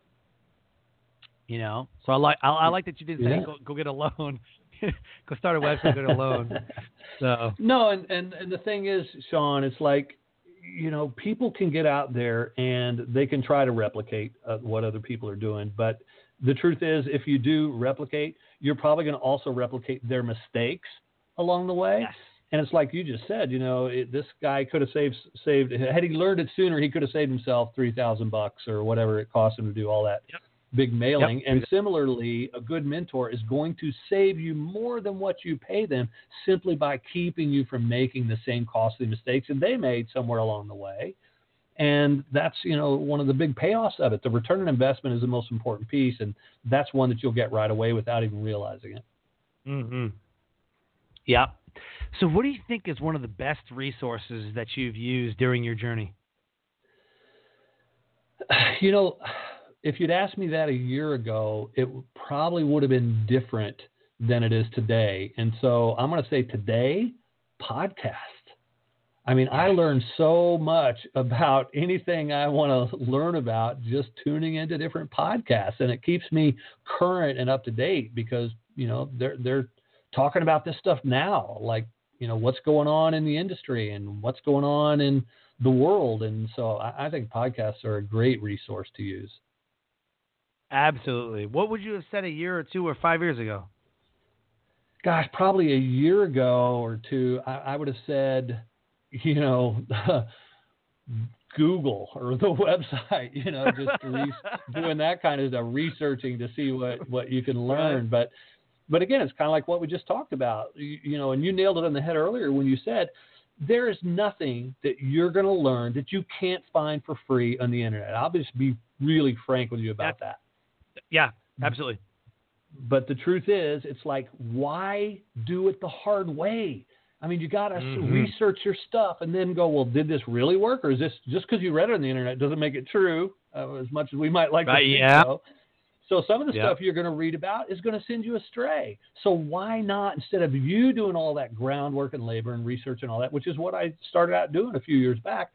You know, so I like I, I like that you didn't say Yeah. go, go get a loan, go start a website, go get a loan. So No, and, and, and the thing is, Sean, it's like, you know, people can get out there and they can try to replicate uh, what other people are doing. But the truth is, if you do replicate, you're probably going to also replicate their mistakes along the way. yes. And it's like you just said, you know, it, this guy could have saved, saved, had he learned it sooner, he could have saved himself three thousand bucks or whatever it cost him to do all that. Yep. Big mailing. Yep. And similarly, a good mentor is going to save you more than what you pay them simply by keeping you from making the same costly mistakes that they made somewhere along the way. And that's, you know, one of the big payoffs of it. The return on investment is the most important piece, and that's one that you'll get right away without even realizing it. Mm-hmm. Yeah. So what do you think is one of the best resources that you've used during your journey? You know, if you'd asked me that a year ago, it probably would have been different than it is today. And so I'm going to say today, podcast. I mean, I learned so much about anything I want to learn about just tuning into different podcasts, and it keeps me current and up to date because, you know, they're, they're talking about this stuff now, like, you know, what's going on in the industry and what's going on in the world. And so I, I think podcasts are a great resource to use. Absolutely. What would you have said a year or two or five years ago? Gosh, probably a year ago or two, I, I would have said, you know, Google or the website, you know, just re- doing that kind of stuff, researching to see what, what you can learn. Right. But, but again, it's kind of like what we just talked about, you, you know, and you nailed it on the head earlier when you said there is nothing that you're going to learn that you can't find for free on the internet. I'll just be really frank with you about That's, that. Yeah, absolutely. But the truth is, it's like, why do it the hard way? I mean, you got to mm-hmm. research your stuff and then go, well, did this really work? Or is this just because you read it on the internet doesn't make it true uh, as much as we might like right, to think yeah. so. So some of the yeah. stuff you're going to read about is going to send you astray. So why not, instead of you doing all that groundwork and labor and research and all that, which is what I started out doing a few years back,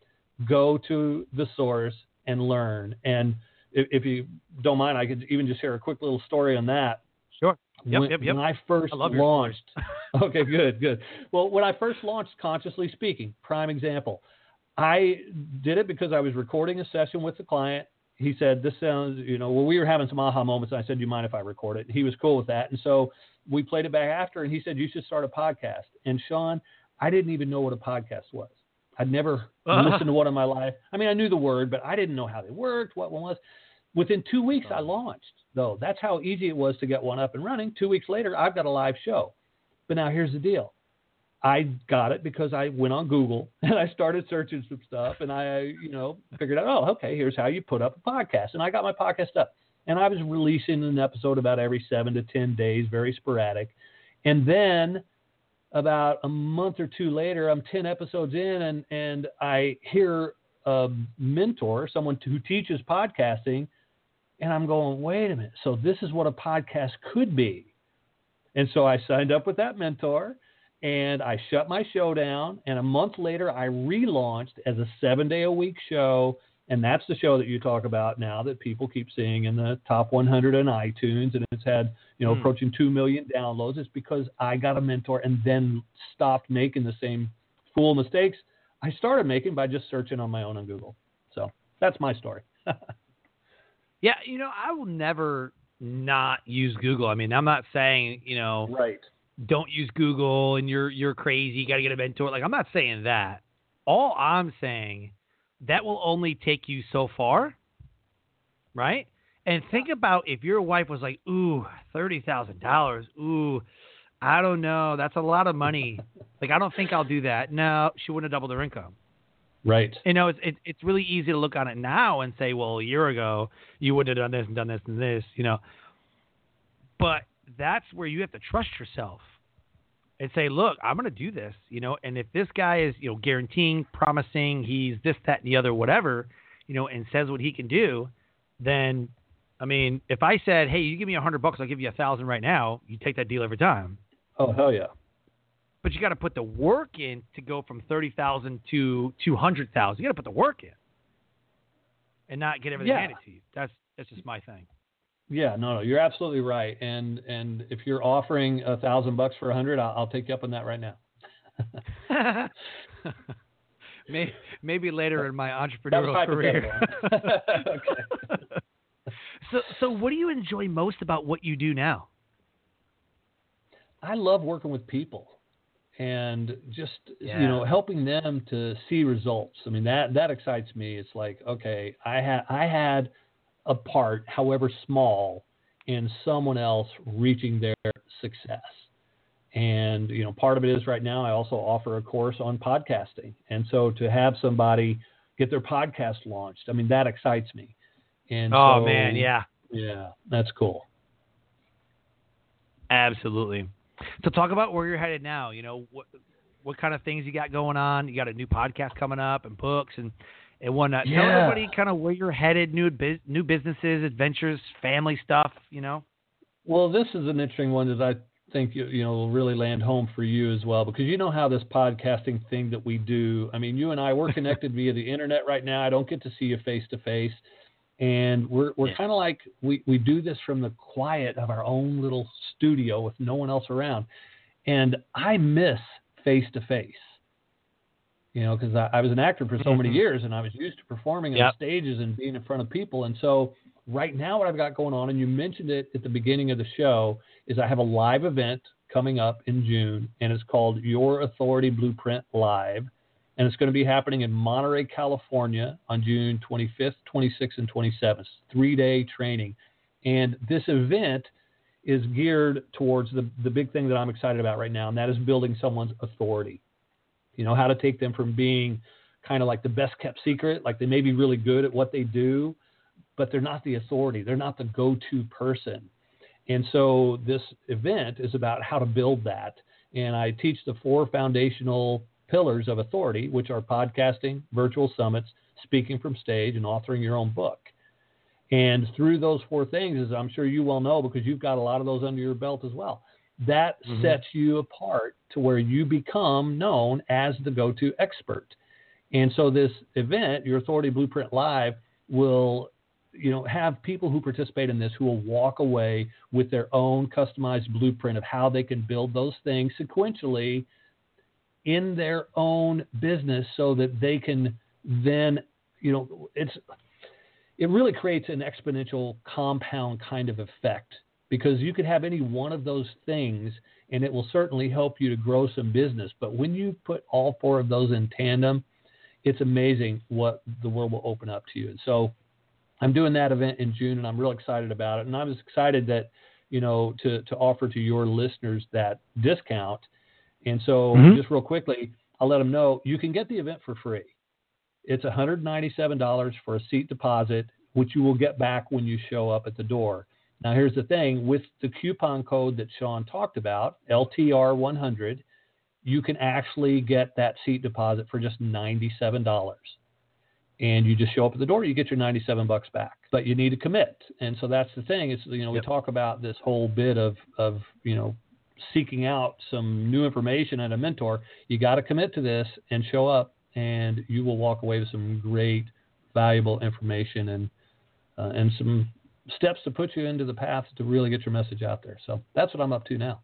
go to the source and learn. And if, if you don't mind, I could even just share a quick little story on that. Sure. Yep, when, yep, yep. when I first I love launched, okay, good, good. Well, when I first launched Consciously Speaking, prime example, I did it because I was recording a session with the client. He said, this sounds, you know, well, we were having some aha moments. And I said, do you mind if I record it? He was cool with that. And so we played it back after, and he said, you should start a podcast. And Sean, I didn't even know what a podcast was. I'd never uh-huh. listened to one in my life. I mean, I knew the word, but I didn't know how they worked, what one was. Within two weeks, I launched, though. That's how easy it was to get one up and running. Two weeks later, I've got a live show. But now here's the deal. I got it because I went on Google and I started searching some stuff, and I, you know, figured out, oh, okay, here's how you put up a podcast. And I got my podcast up. And I was releasing an episode about every seven to ten days, very sporadic. And then about a month or two later, I'm ten episodes in, and, and I hear a mentor, someone who teaches podcasting, and I'm going, wait a minute. So this is what a podcast could be. And so I signed up with that mentor, and I shut my show down. And a month later, I relaunched as a seven-day-a-week show. And that's the show that you talk about now that people keep seeing in the top one hundred on iTunes. And it's had, you know, hmm. approaching two million downloads. It's because I got a mentor and then stopped making the same fool mistakes I started making by just searching on my own on Google. So that's my story. Yeah, you know, I will never not use Google. I mean, I'm not saying, you know, right. don't use Google and you're you're crazy, you got to get a mentor. Like, I'm not saying that. All I'm saying, that will only take you so far, right? And think about if your wife was like, ooh, thirty thousand dollars, ooh, I don't know, that's a lot of money. Like, I don't think I'll do that. No, she wouldn't have doubled her income. Right. You know, it's it, it's really easy to look on it now and say, well, a year ago, you would have done this and done this and this, you know. But that's where you have to trust yourself and say, look, I'm going to do this, you know. And if this guy is, you know, guaranteeing, promising he's this, that, and the other, whatever, you know, and says what he can do, then, I mean, if I said, hey, you give me a hundred bucks, I'll give you a thousand right now, you take that deal every time. Oh, hell yeah. But you got to put the work in to go from thirty thousand to two hundred thousand. You got to put the work in, and not get everything yeah. handed to you. That's that's just my thing. Yeah, no, no, you're absolutely right. And and if you're offering a thousand bucks for a hundred, I'll, I'll take you up on that right now. maybe, maybe later in my entrepreneurial career. Okay. So so what do you enjoy most about what you do now? I love working with people. And just, yeah. you know, helping them to see results. I mean, that, that excites me. It's like, okay, I had, I had a part, however small, in someone else reaching their success. And, you know, part of it is right now I also offer a course on podcasting. And so to have somebody get their podcast launched, I mean, that excites me. And oh, so, man, yeah. Yeah, that's cool. Absolutely. So talk about where you're headed now. You know, what what kind of things you got going on. You got a new podcast coming up and books. And and whatnot. Yeah. Tell everybody kind of where you're headed, new biz- new businesses, adventures, family stuff, you know? Well, this is an interesting one that I think you, you know will really land home for you as well, because you know how this podcasting thing that we do, I mean, you and I, we're connected via the internet right now. I don't get to see you face to face, and we're we're Yeah. kind of like we, we do this from the quiet of our own little studio with no one else around, and I miss face to face, you know, because I, I was an actor for so Mm-hmm. many years, and I was used to performing Yep. on stages and being in front of people, and so right now what I've got going on, and you mentioned it at the beginning of the show, is I have a live event coming up in June, and it's called Your Authority Blueprint Live, and it's going to be happening in Monterey, California on June twenty-fifth, twenty-sixth, and twenty-seventh. Three-day training. And this event is geared towards the, the big thing that I'm excited about right now, and that is building someone's authority. You know, how to take them from being kind of like the best-kept secret, like they may be really good at what they do, but they're not the authority. They're not the go-to person. And so this event is about how to build that. And I teach the four foundational pillars of authority, which are podcasting, virtual summits, speaking from stage, and authoring your own book. And through those four things, as I'm sure you well know, because you've got a lot of those under your belt as well, that Mm-hmm. sets you apart to where you become known as the go-to expert. And so this event, Your Authority Blueprint Live, will you know, have people who participate in this who will walk away with their own customized blueprint of how they can build those things sequentially in their own business so that they can then, you know, it's, it really creates an exponential compound kind of effect, because you could have any one of those things and it will certainly help you to grow some business. But when you put all four of those in tandem, it's amazing what the world will open up to you. And so I'm doing that event in June, and I'm real excited about it. And I was excited that, you know, to, to offer to your listeners that discount. And so Mm-hmm. just real quickly, I'll let them know you can get the event for free. It's one hundred ninety-seven dollars for a seat deposit, which you will get back when you show up at the door. Now, here's the thing. With the coupon code that Sean talked about, L T R one hundred, you can actually get that seat deposit for just ninety-seven dollars. And you just show up at the door, you get your ninety-seven bucks back, but you need to commit. And so that's the thing. It's, you know, Yep. we talk about this whole bit of, of, you know, seeking out some new information and a mentor. You got to commit to this and show up, and you will walk away with some great, valuable information and, uh, and some steps to put you into the path to really get your message out there. So that's what I'm up to now.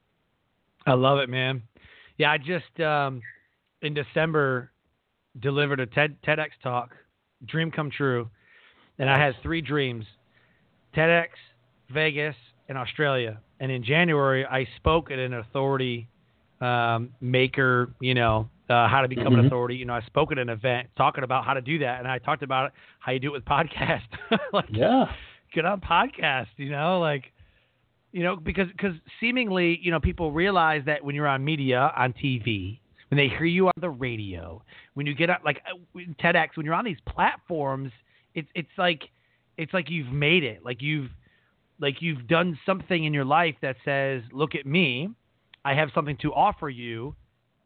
I love it, man. Yeah, I just, um, in December, delivered a TED TEDx talk, dream come true, and I had three dreams: TEDx, Vegas, and Australia. And in January, I spoke at an authority um, maker, you know, uh, how to become Mm-hmm. an authority. You know, I spoke at an event talking about how to do that, and I talked about how you do it with podcast. Like, Yeah. get on podcast, you know, like, you know, because because seemingly, you know, people realize that when you're on media, on T V, when they hear you on the radio, when you get up, like uh, TEDx, when you're on these platforms, it's it's like it's like you've made it, like you've like you've done something in your life that says, look at me, I have something to offer you,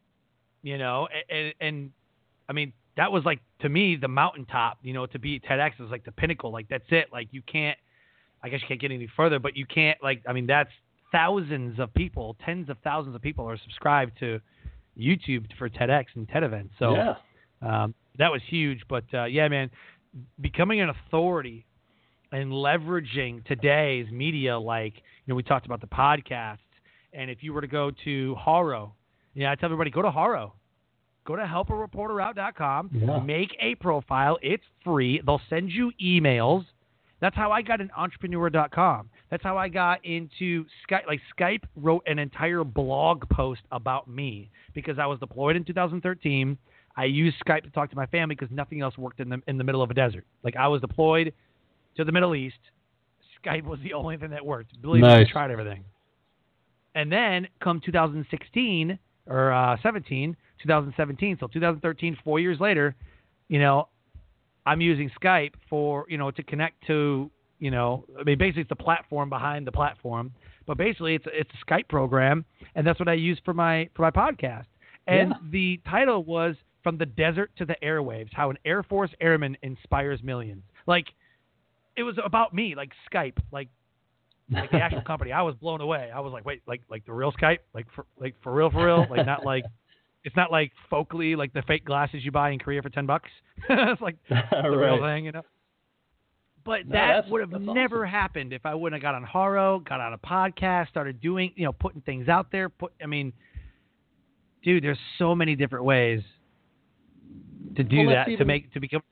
you know, and, and I mean that was like to me the mountaintop, you know, to be TEDx was like the pinnacle, like that's it, like you can't, I guess you can't get any further, but you can't like I mean that's thousands of people, tens of thousands of people are subscribed to YouTube for TEDx and TED events. So Yeah. um, that was huge. But uh, yeah, man, becoming an authority and leveraging today's media, like, you know, we talked about the podcasts. And if you were to go to Haro, yeah, I tell everybody, go to Haro. Go to help a reporter out dot com, Yeah. make a profile. It's free. They'll send you emails. That's how I got in entrepreneur dot com. That's how I got into Skype. Like Skype wrote an entire blog post about me because I was deployed in two thousand thirteen. I used Skype to talk to my family because nothing else worked in the in the middle of a desert. Like I was deployed to the Middle East. Skype was the only thing that worked. Believe me, I Nice. tried everything. And then come two thousand sixteen or uh, seventeen, two thousand seventeen, so two thousand thirteen, four years later, you know, I'm using Skype for, you know, to connect to, you know, I mean, basically it's the platform behind the platform, but basically it's a, it's a Skype program, and that's what I use for my for my podcast. And Yeah. the title was from the desert to the airwaves, how an Air Force airman inspires millions. Like, it was about me, like Skype, like, like the actual company. I was blown away. I was like, wait, like, like the real Skype, like for, like for real, for real, like not like, it's not like Folkley, like the fake glasses you buy in Korea for ten bucks. It's like the right. real thing, you know. But No, that would have never awesome. happened if I wouldn't have got on Haro, got on a podcast, started doing, you know, putting things out there. Put, I mean, dude, there's so many different ways to do well, that even, to make to become.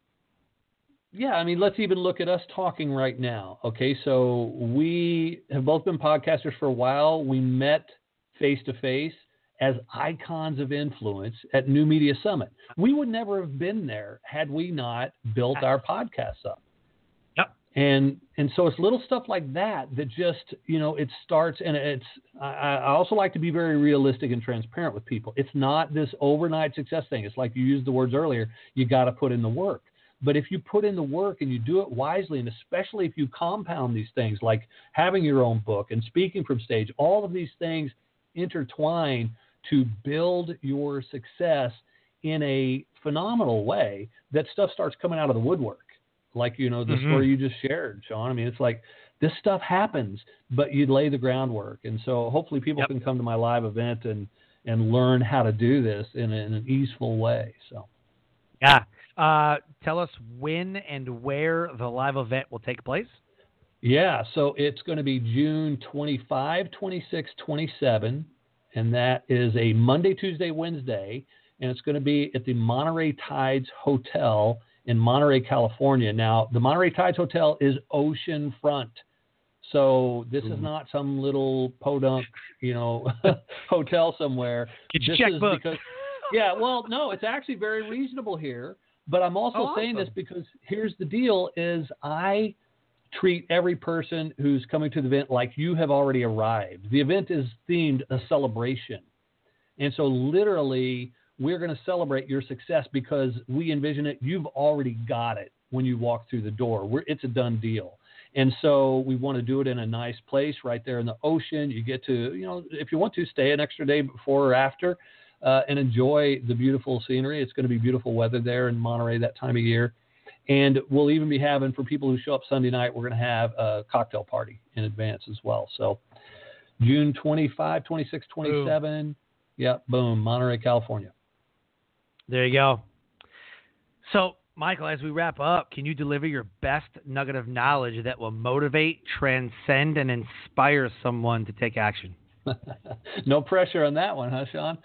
Yeah, I mean, let's even look at us talking right now. Okay, so we have both been podcasters for a while. We met face to face as icons of influence at New Media Summit. We would never have been there had we not built our podcasts up. Yep. And and so it's little stuff like that that just, you know, it starts, and it's, I, I also like to be very realistic and transparent with people. It's not this overnight success thing. It's like you used the words earlier, you got to put in the work. But if you put in the work and you do it wisely, and especially if you compound these things like having your own book and speaking from stage, all of these things intertwine to build your success in a phenomenal way, that stuff starts coming out of the woodwork. Like, you know, the mm-hmm. story you just shared, Sean. I mean, it's like this stuff happens, but you lay the groundwork. And so hopefully people yep. can come to my live event and, and learn how to do this in, a, in an easeful way. So, yeah. Uh, tell us when and where the live event will take place. Yeah, so it's going to be June twenty-fifth, twenty-sixth, twenty-seventh, and that is a Monday, Tuesday, Wednesday, and it's going to be at the Monterey Tides Hotel in Monterey, California. Now, the Monterey Tides Hotel is oceanfront, so this Ooh. is not some little podunk, you know, hotel somewhere. Get your this checkbook. Is because, yeah, well, no, it's actually very reasonable here. But I'm also oh, saying awesome. this because here's the deal: is I treat every person who's coming to the event like you have already arrived. The event is themed a celebration, and so literally we're going to celebrate your success because we envision it. You've already got it when you walk through the door. We're, it's a done deal. And so we want to do it in a nice place right there in the ocean. You get to, you know, if you want to, stay an extra day before or after. Uh, and enjoy the beautiful scenery. It's going to be beautiful weather there in Monterey that time of year. And we'll even be having, for people who show up Sunday night, we're going to have a cocktail party in advance as well. So June twenty-fifth, twenty-sixth, twenty-seventh. Boom. Yeah, boom, Monterey, California. There you go. So, Michael, as we wrap up, can you deliver your best nugget of knowledge that will motivate, transcend, and inspire someone to take action? No pressure on that one, huh, Sean?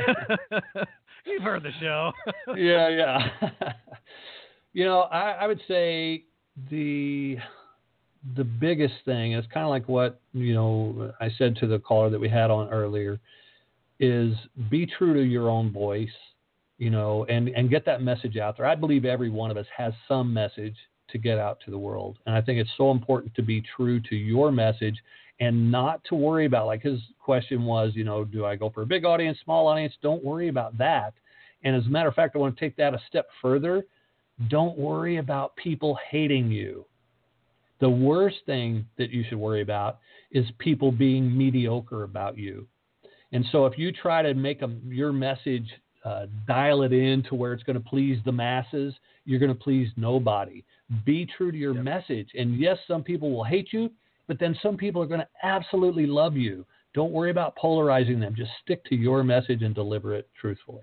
You've heard the show. yeah, yeah. You know, I, I would say the the biggest thing is kind of like what, you know, I said to the caller that we had on earlier, is be true to your own voice, you know, and, and get that message out there. I believe every one of us has some message to get out to the world. And I think it's so important to be true to your message and not to worry about, like his question was, you know, do I go for a big audience, small audience? Don't worry about that. And as a matter of fact, I want to take that a step further. Don't worry about people hating you. The worst thing that you should worry about is people being mediocre about you. And so if you try to make a, your message, uh, dial it in to where it's going to please the masses, you're going to please nobody. Be true to your yep. message. And yes, some people will hate you, but then some people are going to absolutely love you. Don't worry about polarizing them. Just stick to your message and deliver it truthfully.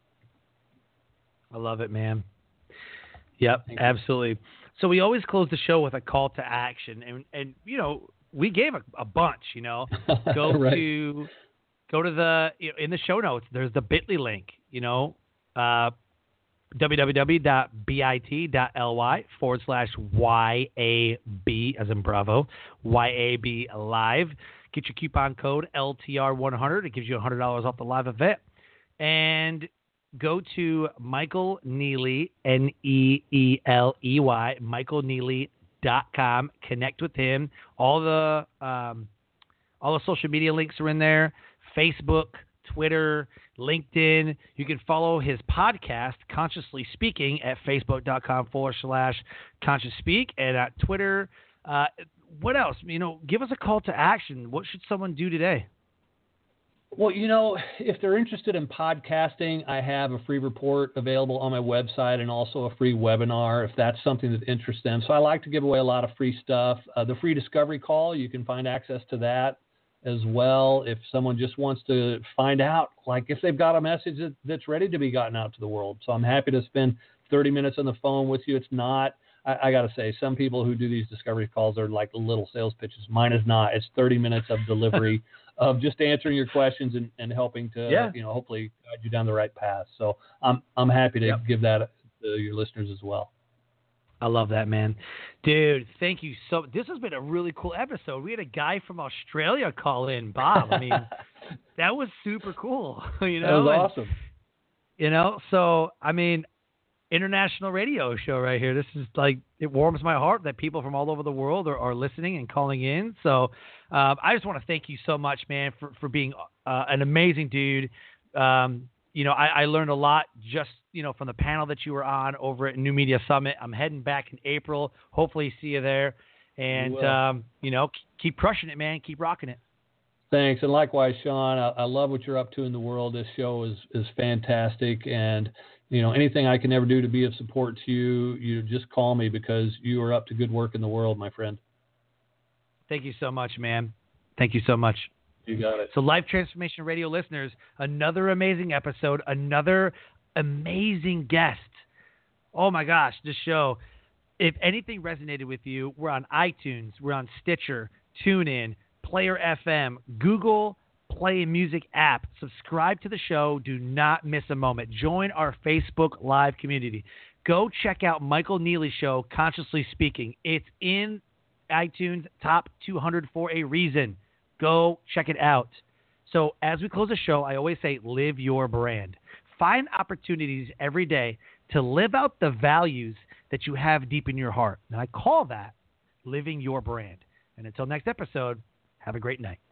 I love it, man. Yep, Thank absolutely. You. So we always close the show with a call to action. And, and you know, we gave a, a bunch, you know. Go right. to go to the, you know, in the show notes, there's the bit dot l y link, you know, uh, www.bit.ly forward slash YAB as in Bravo, Y A B live. Get your coupon code L T R one hundred. It gives you one hundred dollars off the live event. And go to Michael Neeley, N E E L E Y, michael neeley dot com. Connect with him. All the, um, all the social media links are in there. Facebook, Twitter, LinkedIn. You can follow his podcast, Consciously Speaking, at facebook.com forward slash conscious speak, and at Twitter. Uh, what else? You know, give us a call to action. What should someone do today? Well, you know, if they're interested in podcasting, I have a free report available on my website and also a free webinar if that's something that interests them. So I like to give away a lot of free stuff. Uh, the free discovery call, you can find access to that as well. If someone just wants to find out, like if they've got a message that, that's ready to be gotten out to the world. So I'm happy to spend thirty minutes on the phone with you. It's not, I, I got to say, some people who do these discovery calls are like little sales pitches. Mine is not. It's thirty minutes of delivery of just answering your questions and, and helping to, yeah. you know, hopefully guide you down the right path. So I'm, I'm happy to yep. give that to your listeners as well. I love that, man. Dude, thank you so This has been a really cool episode. We had a guy from Australia call in, Bob. I mean, that was super cool. You know, that was and, awesome. You know, so, I mean, international radio show right here. This is like, it warms my heart that people from all over the world are, are listening and calling in. So um, I just want to thank you so much, man, for, for being uh, an amazing dude. Um, you know, I, I learned a lot just, you know, from the panel that you were on over at New Media Summit. I'm heading back in April. Hopefully see you there. And, you, um, you know, keep crushing it, man. Keep rocking it. Thanks. And likewise, Sean, I, I love what you're up to in the world. This show is, is fantastic. And, you know, anything I can ever do to be of support to you, you just call me because you are up to good work in the world, my friend. Thank you so much, man. Thank you so much. You got it. So Life Transformation Radio listeners, another amazing episode, another amazing guest. Oh my gosh, this show. If anything resonated with you, we're on iTunes, we're on Stitcher, TuneIn, Player F M, Google Play Music app. Subscribe to the show. Do not miss a moment. Join our Facebook Live community. Go check out Michael Neely's show, Consciously Speaking. It's in iTunes top two hundred for a reason. Go check it out. So as we close the show, I always say, live your brand. Find opportunities every day to live out the values that you have deep in your heart. And I call that living your brand. And until next episode, have a great night.